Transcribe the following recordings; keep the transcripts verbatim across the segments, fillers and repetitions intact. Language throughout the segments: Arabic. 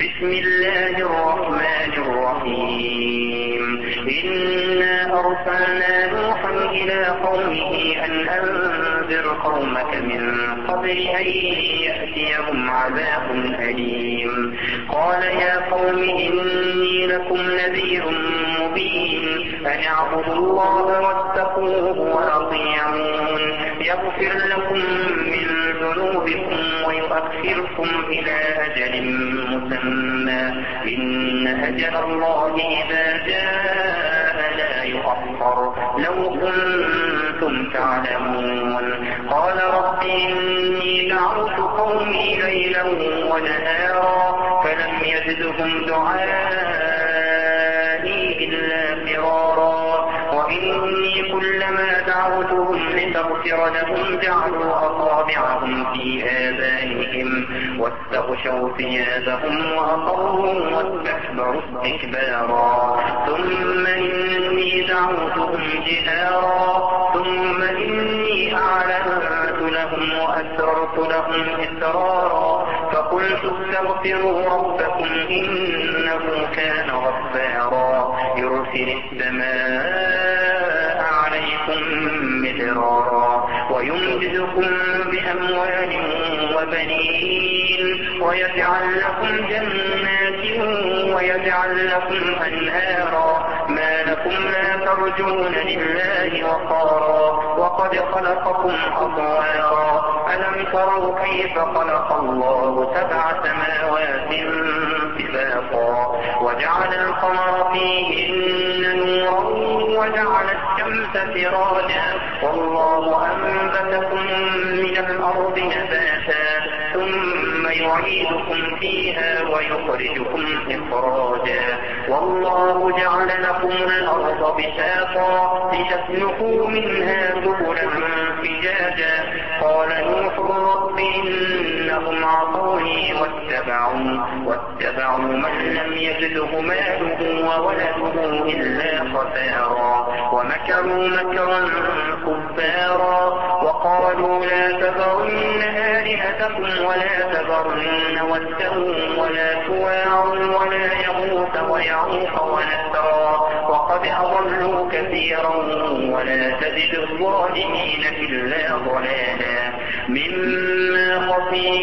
بسم الله الرحمن الرحيم إنا أرسلنا نوحا إلى قومه أن أنذر قومك من قبل أن يأتيهم عذاب أليم قال يا قوم إني لكم نذير مبين أن اعبدوا الله واتقوه وأطيعون يغفر لكم من ذنوبكم ويؤخركم إلى أجل مسمى إن أجل الله إذا جاء لا يؤخر لو كنتم تعلمون قال رب إني دعوت قومي ليلا ونهارا فلم يزدهم دعائي إلا فرارا وإني كلما دعوتهم لتغفر لهم جعلوا أصابعهم في آذانهم واستغشوا ثيابهم وأصروا واستكبروا استكبارا ثم إني دعوتهم جهارا ثم إني أعلنت لهم وأسررت لهم إسرارا فقلت استغفروا ربكم إنه كان غفارا يرسل السماء عليكم مدرارا ويمددكم بأموال وبنين ويجعل لكم جنات ويجعل لكم أنهارا ما لكم لا ترجون لله وقارا وقد خلقكم أطوارا ألم تروا كيف خلق الله سبع سماوات طباقا وجعل القمر فيهن نورا وجعل الشمس سراجا والله أنبتكم من الأرض نباتا ثم يعيدكم فيها ويخرجكم إخراجا والله جعل لكم الأرض بساطا لتسلكوا منها سبلا فجاجا قال نوح رب إنهم عصوني واتبعوا واتبعوا من لم يزده ماله وولده إلا خسارا ومكروا مكرا كبارا وقالوا لا تذرن آلهتكم ولا تذرن ودا ولا سواع ولا يغوث ويعوق ونسرا وقد أضلوا كثيرا ولا تزد الظالمين إلا ضلالا مما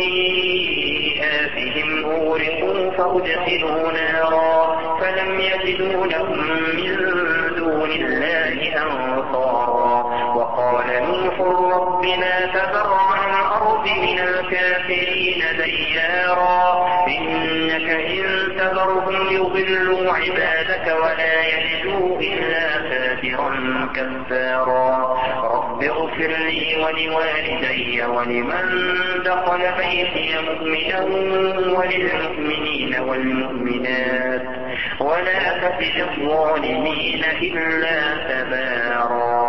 خطيئاتهم أغرقوا فأدخلوا نارا فلم يجدوا لهم من دون الله أنصارا وقال نوح رب لا تذر على الأرض من الكافرين ديارا إنك إن تذرهم يضلوا عبادك ولا يجدوا إلا فاجرا كفارا رب اغفر لي ولوالدي ولمن دخل بيتي مؤمنا وللمؤمنين والمؤمنات ولا تزد الظالمين إلا تبارا.